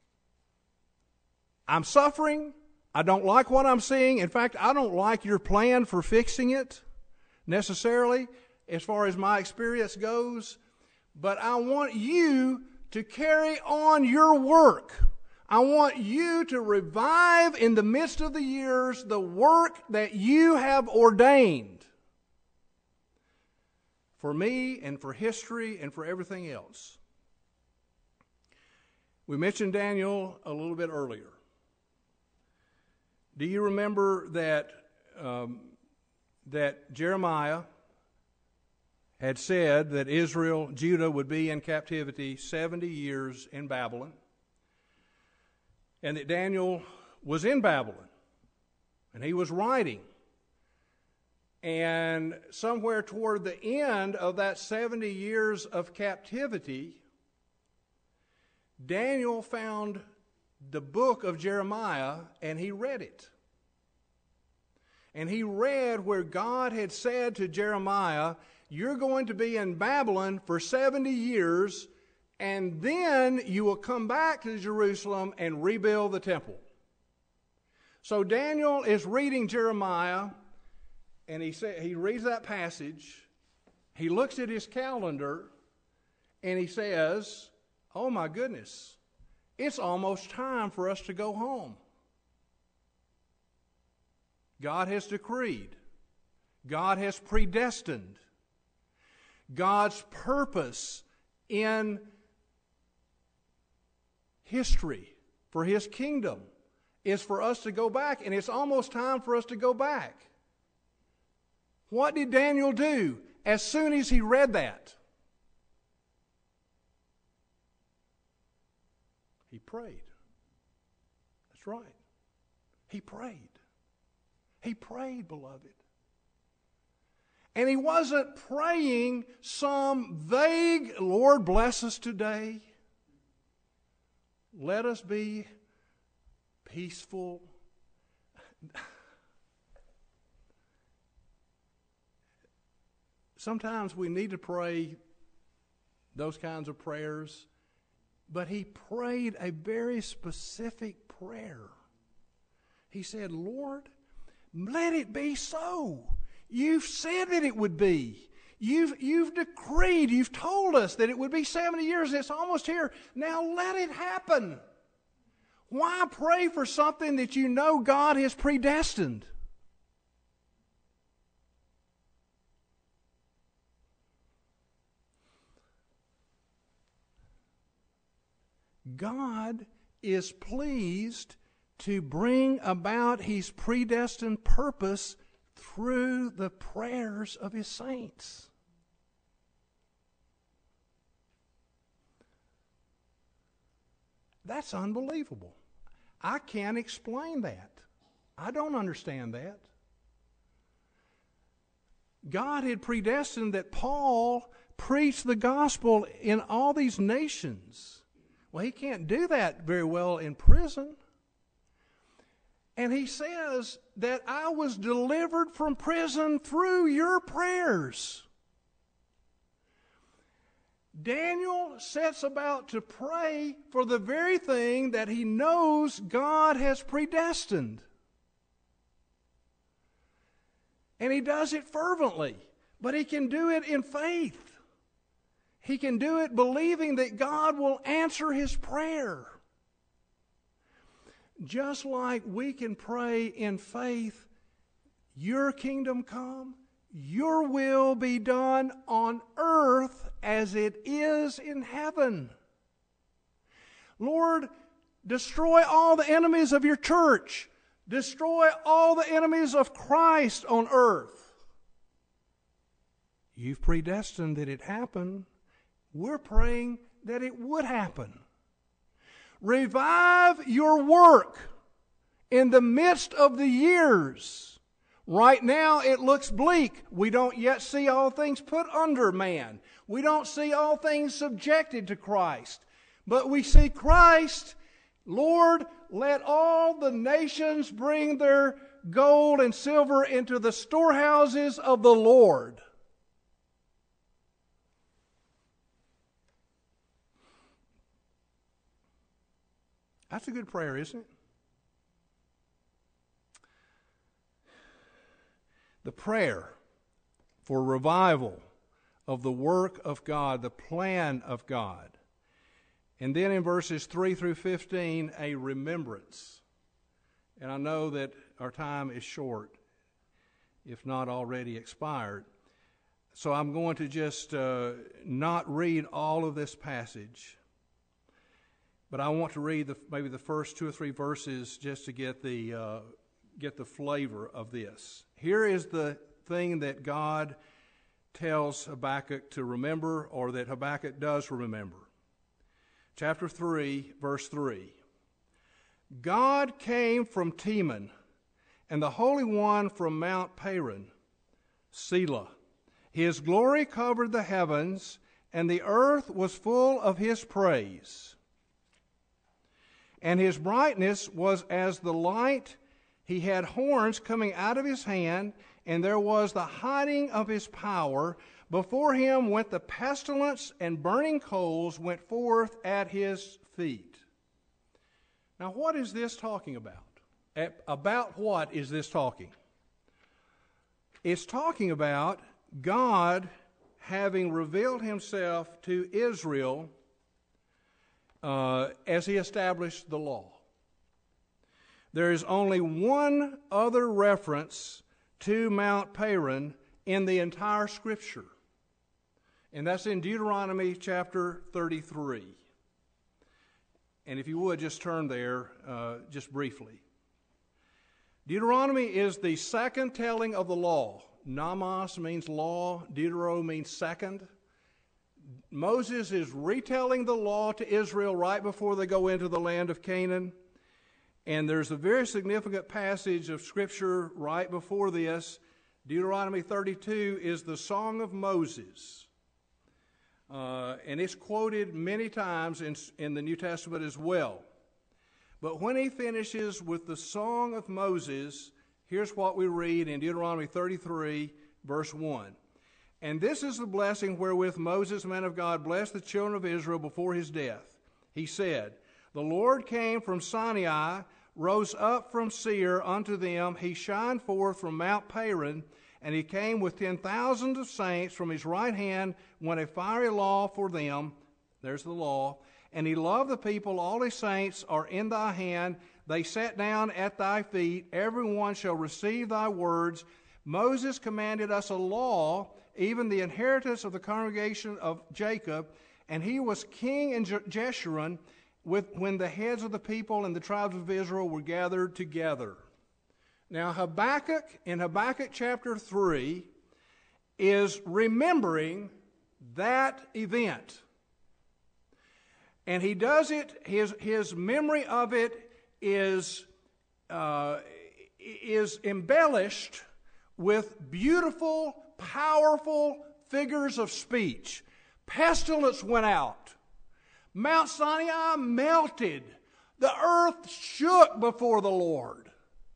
I'm suffering. I don't like what I'm seeing. In fact, I don't like your plan for fixing it necessarily, as far as my experience goes. But I want you to carry on your work. I want you to revive in the midst of the years the work that you have ordained for me and for history and for everything else. We mentioned Daniel a little bit earlier. Do you remember that Jeremiah had said that Judah would be in captivity 70 years in Babylon? And that Daniel was in Babylon, and he was writing. And somewhere toward the end of that 70 years of captivity, Daniel found the book of Jeremiah, and he read it. And he read where God had said to Jeremiah, you're going to be in Babylon for 70 years, and then you will come back to Jerusalem and rebuild the temple. So Daniel is reading Jeremiah, and he reads that passage. he looks at his calendar and he says, oh my goodness, it's almost time for us to go home. God has decreed. God has predestined. God's purpose in history for His kingdom is for us to go back, and it's almost time for us to go back. What did Daniel do as soon as he read that? He prayed. That's right. He prayed. He prayed, beloved. And he wasn't praying some vague, Lord, bless us today. Let us be peaceful. Sometimes we need to pray those kinds of prayers, but he prayed a very specific prayer. He said, Lord, let it be so. You've said that it would be. You've decreed, you've told us that it would be 70 years, and it's almost here. Now let it happen. Why pray for something that you know God has predestined? God is pleased to bring about His predestined purpose through the prayers of His saints. That's unbelievable. I can't explain that. I don't understand that. God had predestined that Paul preach the gospel in all these nations. Well, he can't do that very well in prison. And he says that I was delivered from prison through your prayers. Daniel sets about to pray for the very thing that he knows God has predestined. And he does it fervently, but he can do it in faith. He can do it believing that God will answer his prayer. Just like we can pray in faith, your kingdom come, your will be done on earth as it is in heaven. Lord, destroy all the enemies of your church. Destroy all the enemies of Christ on earth. You've predestined that it happen. We're praying that it would happen. Revive your work in the midst of the years. Right now it looks bleak. We don't yet see all things put under man. We don't see all things subjected to Christ. But we see Christ, Lord, let all the nations bring their gold and silver into the storehouses of the Lord. That's a good prayer, isn't it? The prayer for revival of the work of God, the plan of God. And then in verses 3 through 15, a remembrance. And I know that our time is short, if not already expired. So I'm going to just not read all of this passage. But I want to read maybe the first 2 or 3 verses just to get the flavor of this. Here is the thing that God tells Habakkuk to remember, or that Habakkuk does remember. Chapter 3, verse 3. God came from Teman, and the Holy One from Mount Paran, Selah. His glory covered the heavens, and the earth was full of His praise. And His brightness was as the light. He had horns coming out of His hand, and there was the hiding of His power. Before Him went the pestilence, and burning coals went forth at His feet. Now, what is this talking about? About what is this talking? It's talking about God having revealed himself to Israel as he established the law. There is only one other reference to Mount Paran in the entire Scripture, and that's in Deuteronomy chapter 33. And if you would, just turn there just briefly. Deuteronomy is the second telling of the law. Nomos means law, Deutero means second. Moses is retelling the law to Israel right before they go into the land of Canaan. And there's a very significant passage of Scripture right before this. Deuteronomy 32 is the Song of Moses. And it's quoted many times in the New Testament as well. But when he finishes with the Song of Moses, here's what we read in Deuteronomy 33, verse 1. And this is the blessing wherewith Moses, man of God, blessed the children of Israel before his death. He said, The Lord came from Sinai, rose up from Seir unto them. He shined forth from Mount Paran, and he came with 10,000 of saints. From his right hand went a fiery law for them. There's the law. And he loved the people. All his saints are in thy hand. They sat down at thy feet. Every one shall receive thy words. Moses commanded us a law, even the inheritance of the congregation of Jacob. And he was king in Jeshurun when the heads of the people and the tribes of Israel were gathered together. Now Habakkuk, in Habakkuk chapter 3, is remembering that event. And he does it, his memory of it is embellished with beautiful, powerful figures of speech. Pestilence went out. Mount Sinai melted. The earth shook before the Lord.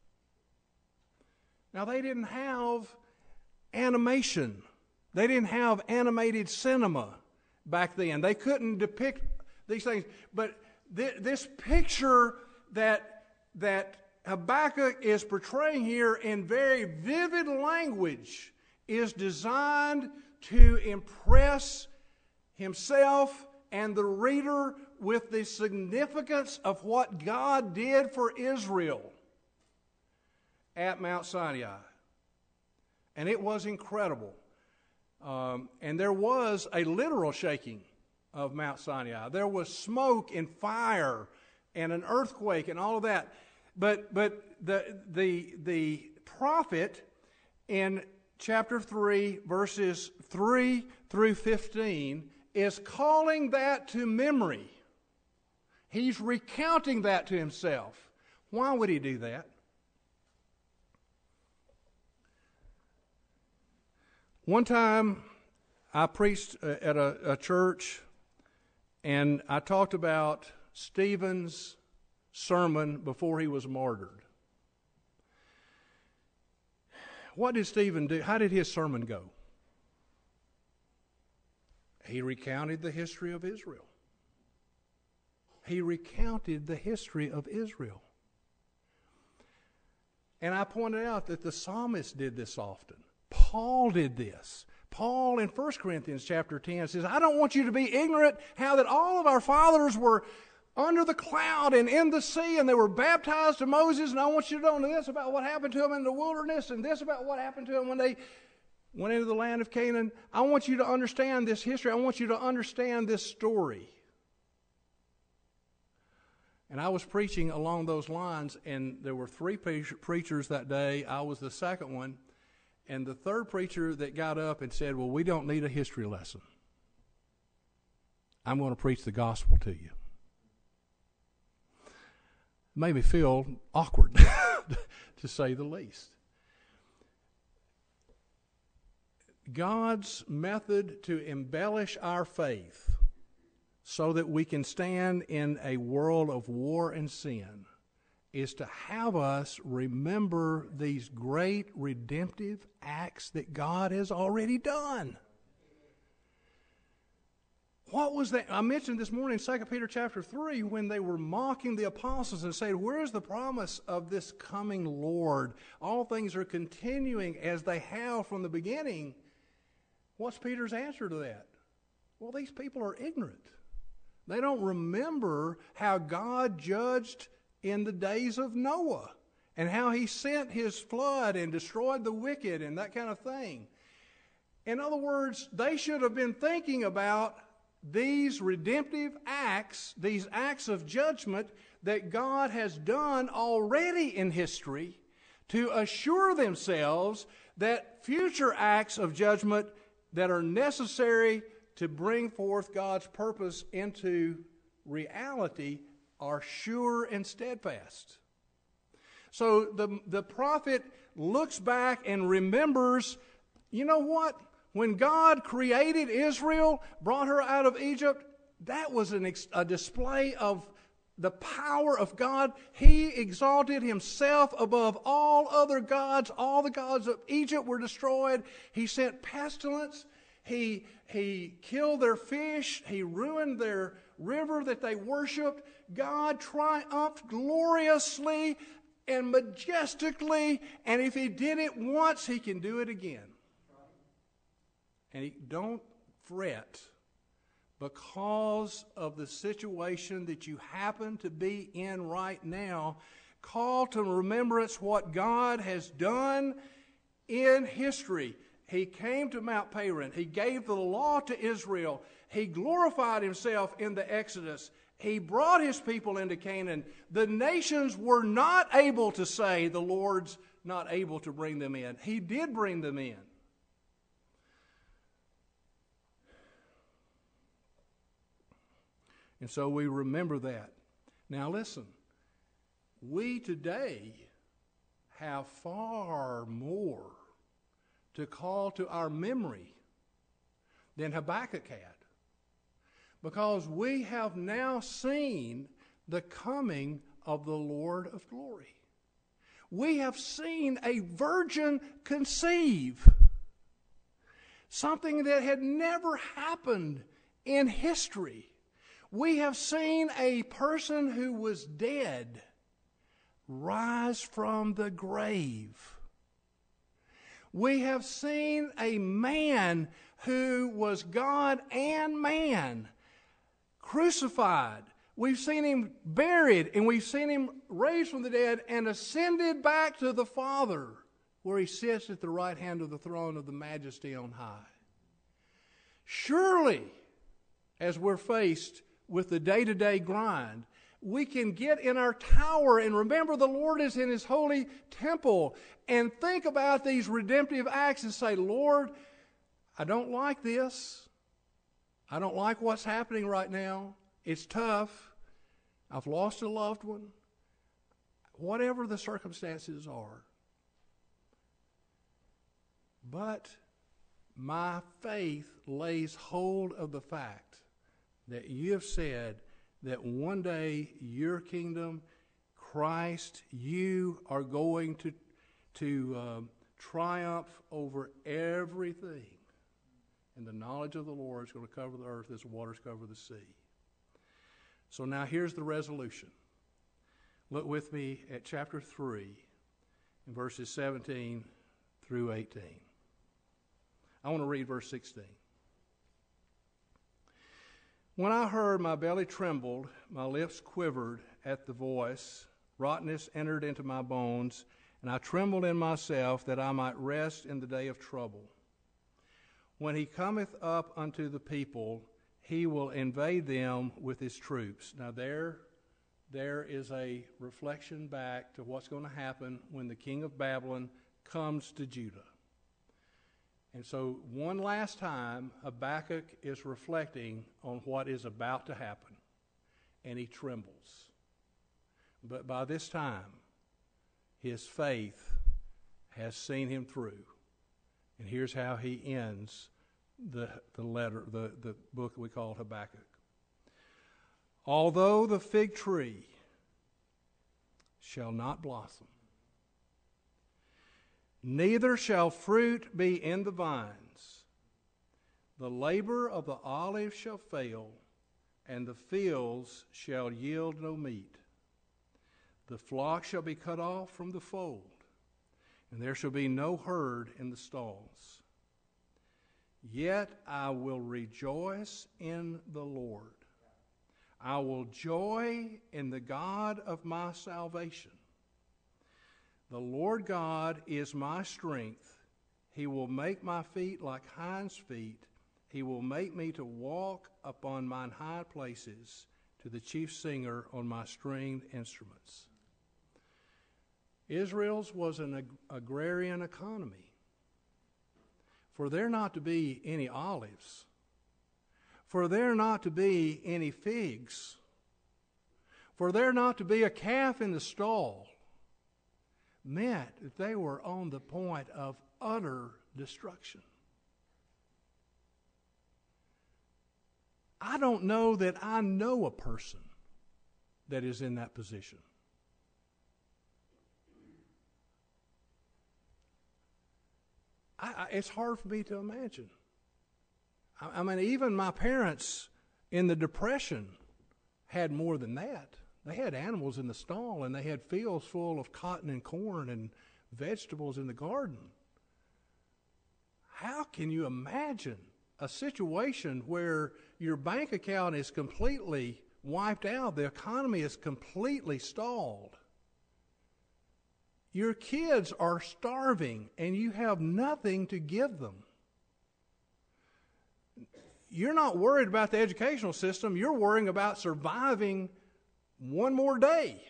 Now, they didn't have animation. They didn't have animated cinema back then. They couldn't depict these things. But this picture that Habakkuk is portraying here in very vivid language is designed to impress himself and the reader with the significance of what God did for Israel at Mount Sinai. And it was incredible. And there was a literal shaking of Mount Sinai. There was smoke and fire and an earthquake and all of that. But the prophet in chapter 3, verses 3 through 15, is calling that to memory. He's recounting that to himself. Why would he do that? One time I preached at a church, and I talked about Stephen's sermon before he was martyred. What did Stephen do? How did his sermon go? He recounted the history of Israel. He recounted the history of Israel. And I pointed out that the psalmist did this often. Paul did this. Paul in 1 Corinthians chapter 10 says, I don't want you to be ignorant how that all of our fathers were under the cloud and in the sea, and they were baptized to Moses, and I want you to know this about what happened to them in the wilderness, and this about what happened to them when they went into the land of Canaan. I want you to understand this history. I want you to understand this story. And I was preaching along those lines, and there were 3 preachers that day. I was the second one. And the third preacher that got up and said, well, we don't need a history lesson. I'm going to preach the gospel to you. It made me feel awkward, to say the least. God's method to embellish our faith so that we can stand in a world of war and sin is to have us remember these great redemptive acts that God has already done. What was that? I mentioned this morning in 2 Peter chapter 3 when they were mocking the apostles and saying, where's the promise of this coming Lord? All things are continuing as they have from the beginning. What's Peter's answer to that? Well, these people are ignorant. They don't remember how God judged in the days of Noah and how he sent his flood and destroyed the wicked and that kind of thing. In other words, they should have been thinking about these redemptive acts, these acts of judgment that God has done already in history to assure themselves that future acts of judgment that are necessary to bring forth God's purpose into reality are sure and steadfast. So the prophet looks back and remembers, you know what? When God created Israel, brought her out of Egypt, that was a display of the power of God. He exalted himself above all other gods. All the gods of Egypt were destroyed. He sent pestilence. He killed their fish. He ruined their river that they worshiped. God triumphed gloriously and majestically, and if he did it once, he can do it again. And don't fret because of the situation that you happen to be in right now. Call to remembrance what God has done in history. He came to Mount Paran. He gave the law to Israel. He glorified himself in the Exodus. He brought his people into Canaan. The nations were not able to say the Lord's not able to bring them in. He did bring them in. And so we remember that. Now listen, we today have far more to call to our memory than Habakkuk had. Because we have now seen the coming of the Lord of glory. We have seen a virgin conceive. Something that had never happened in history. We have seen a person who was dead rise from the grave. We have seen a man who was God and man crucified. We've seen him buried, and we've seen him raised from the dead and ascended back to the Father, where he sits at the right hand of the throne of the Majesty on high. Surely, as we're faced with the day-to-day grind, we can get in our tower and remember the Lord is in his holy temple and think about these redemptive acts and say, Lord, I don't like this. I don't like what's happening right now. It's tough. I've lost a loved one. Whatever the circumstances are. But my faith lays hold of the fact that you have said that one day your kingdom, Christ, you are going to triumph over everything. And the knowledge of the Lord is going to cover the earth as the waters cover the sea. So now here's the resolution. Look with me at chapter 3, in verses 17 through 18. I want to read verse 16. When I heard, my belly trembled, my lips quivered at the voice, rottenness entered into my bones, and I trembled in myself that I might rest in the day of trouble. When he cometh up unto the people, he will invade them with his troops. Now there is a reflection back to what's going to happen when the king of Babylon comes to Judah. And so one last time, Habakkuk is reflecting on what is about to happen, and he trembles. But by this time, his faith has seen him through. And here's how he ends the letter, the book we call Habakkuk. Although the fig tree shall not blossom, neither shall fruit be in the vines, the labor of the olive shall fail, and the fields shall yield no meat. The flock shall be cut off from the fold, and there shall be no herd in the stalls. Yet I will rejoice in the Lord. I will joy in the God of my salvation. The Lord God is my strength. He will make my feet like hinds' feet. He will make me to walk upon mine high places, to the chief singer on my stringed instruments. Israel's was an agrarian economy. For there not to be any olives, for there not to be any figs, for there not to be a calf in the stall, meant that they were on the point of utter destruction. I don't know that I know a person that is in that position. It's hard for me to imagine. I mean, even my parents in the Depression had more than that. They had animals in the stall, and they had fields full of cotton and corn and vegetables in the garden. How can you imagine a situation where your bank account is completely wiped out, the economy is completely stalled? Your kids are starving, and you have nothing to give them. You're not worried about the educational system. You're worrying about surviving one more day.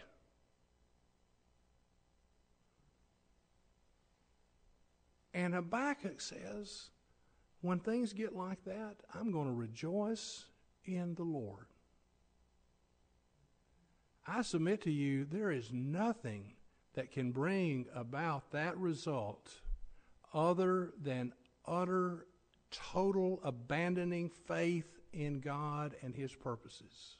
And Habakkuk says, when things get like that, I'm going to rejoice in the Lord. I submit to you, there is nothing that can bring about that result other than utter, total abandoning faith in God and His purposes.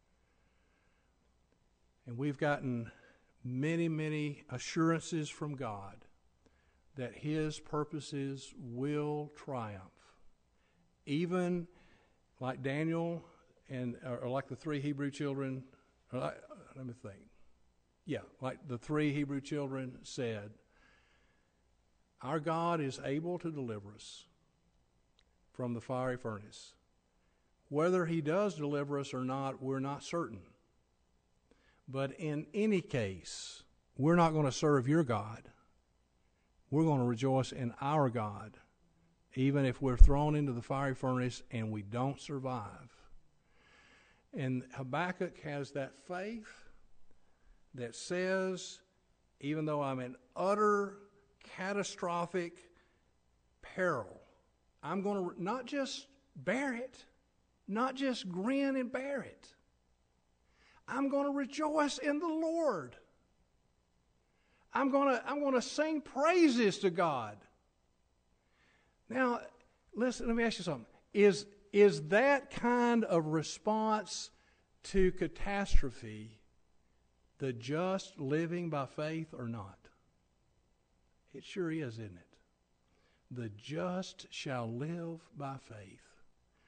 And we've gotten many, many assurances from God that His purposes will triumph. Even like Daniel or like the three Hebrew children, let me think. Yeah, like the three Hebrew children said, our God is able to deliver us from the fiery furnace. Whether He does deliver us or not, we're not certain. But in any case, we're not going to serve your God. We're going to rejoice in our God, even if we're thrown into the fiery furnace and we don't survive. And Habakkuk has that faith that says, even though I'm in utter catastrophic peril, I'm going to not just bear it, not just grin and bear it. I'm going to rejoice in the Lord. I'm going to sing praises to God. Now, listen, let me ask you something. Is that kind of response to catastrophe the just living by faith or not? It sure is, isn't it? The just shall live by faith.